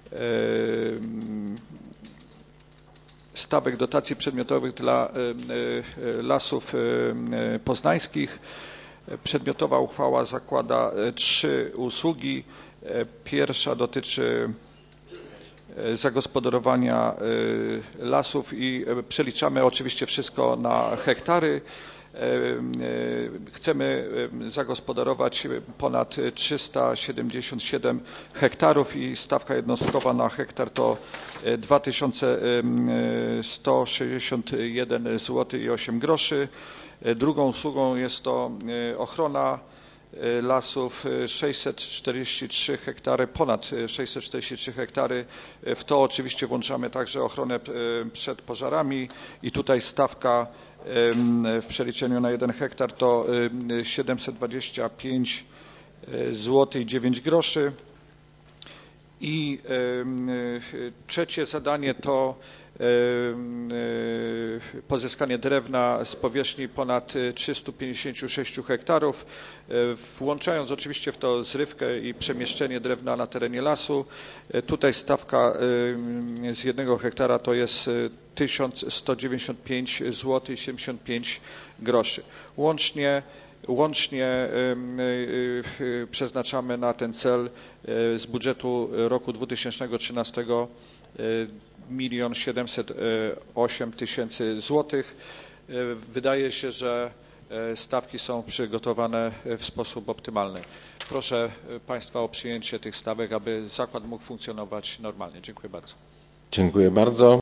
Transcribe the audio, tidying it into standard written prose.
stawek dotacji przedmiotowych dla Lasów Poznańskich. Przedmiotowa uchwała zakłada 3 usługi. Pierwsza dotyczy zagospodarowania lasów i przeliczamy oczywiście wszystko na hektary. Chcemy zagospodarować ponad 377 hektarów i stawka jednostkowa na hektar to 2161 zł i 8 groszy. Drugą usługą jest to ochrona lasów 643 hektary, ponad 643 hektary. W to oczywiście włączamy także ochronę przed pożarami i tutaj stawka w przeliczeniu na 1 hektar to 725 zł i 9 groszy. I trzecie zadanie to pozyskanie drewna z powierzchni ponad 356 hektarów, włączając oczywiście w to zrywkę i przemieszczenie drewna na terenie lasu. Tutaj stawka z 1 hektara to jest 1195 zł i 75 groszy. Łącznie przeznaczamy na ten cel z budżetu roku 2013 1 708 000 złotych. Wydaje się, że stawki są przygotowane w sposób optymalny. Proszę Państwa o przyjęcie tych stawek, aby zakład mógł funkcjonować normalnie. Dziękuję bardzo. Dziękuję bardzo.